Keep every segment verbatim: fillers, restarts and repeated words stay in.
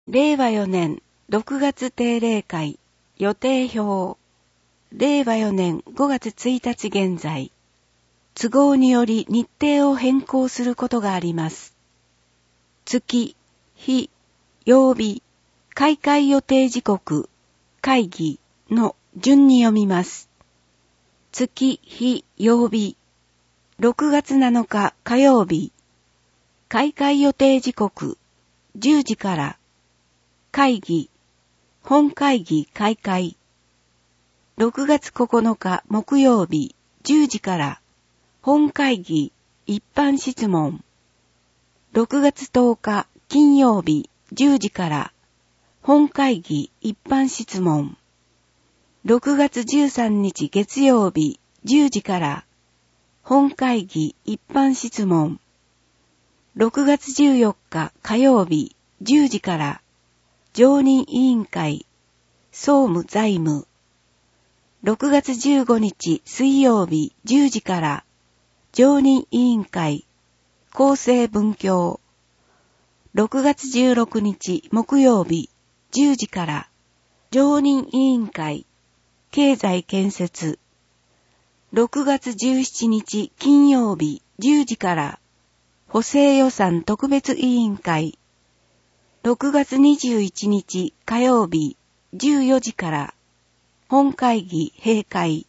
れいわよねんろくがつ定例会予定表。れいわよねんごがつついたち現在。都合により日程を変更することがあります。月、日、曜日、開会予定時刻、会議の順に読みます。月、日、曜日。ろくがつなのか火曜日。開会予定時刻、じゅうじから。会議、本会議開会。ろくがつここのか木曜日、じゅうじから。本会議、一般質問。ろくがつとおか金曜日、じゅうじから。本会議、一般質問。ろくがつじゅうさんにち月曜日、じゅうじから。本会議、一般質問。ろくがつじゅうよっか火曜日、じゅうじから。常任委員会、総務財務。ろくがつじゅうごにち水曜日じゅうじから、常任委員会、厚生文教。ろくがつじゅうろくにち木曜日じゅうじから、常任委員会、経済建設。ろくがつじゅうしちにち金曜日じゅうじから、補正予算特別委員会。ろくがつにじゅういちにち火曜日じゅうよじから、本会議閉会。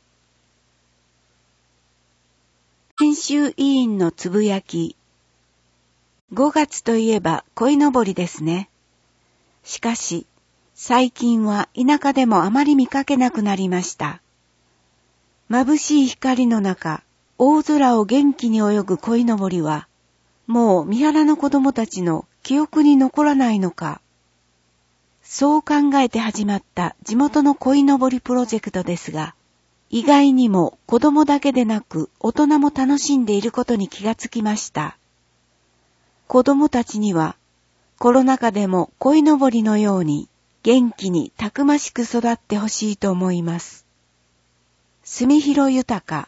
編集委員のつぶやき。ごがつといえば鯉のぼりですね。しかし、最近は田舎でもあまり見かけなくなりました。眩しい光の中、大空を元気に泳ぐ鯉のぼりは、もう三原の子供たちの記憶に残らないのか。そう考えて始まった地元の鯉のぼりプロジェクトですが、意外にも子供だけでなく大人も楽しんでいることに気がつきました。子供たちにはコロナ禍でも鯉のぼりのように元気にたくましく育ってほしいと思います。住広豊。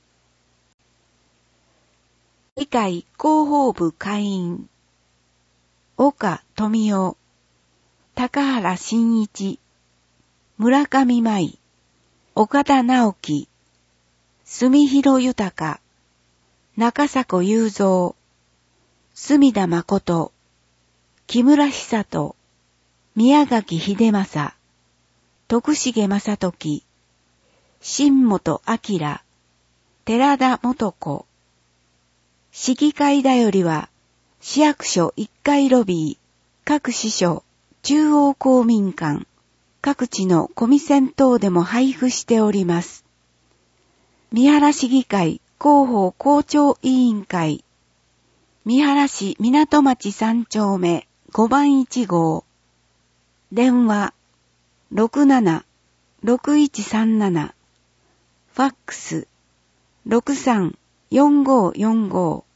議会広報部会員。岡富夫。高原真一。村上舞。岡田直樹。住広豊。中迫雄三。隅田誠。木村久人。宮垣秀正。徳重正時。新本明。寺田元子。市議会だよりは、市役所いっかいロビー、各支所、中央公民館、各地のコミセン等でも配布しております。三原市議会広報校長委員会、三原市港町さんちょうめごばんいちごう、電話 ろくなな ろくいちさんなな、ファックス ろくさん よんごよんご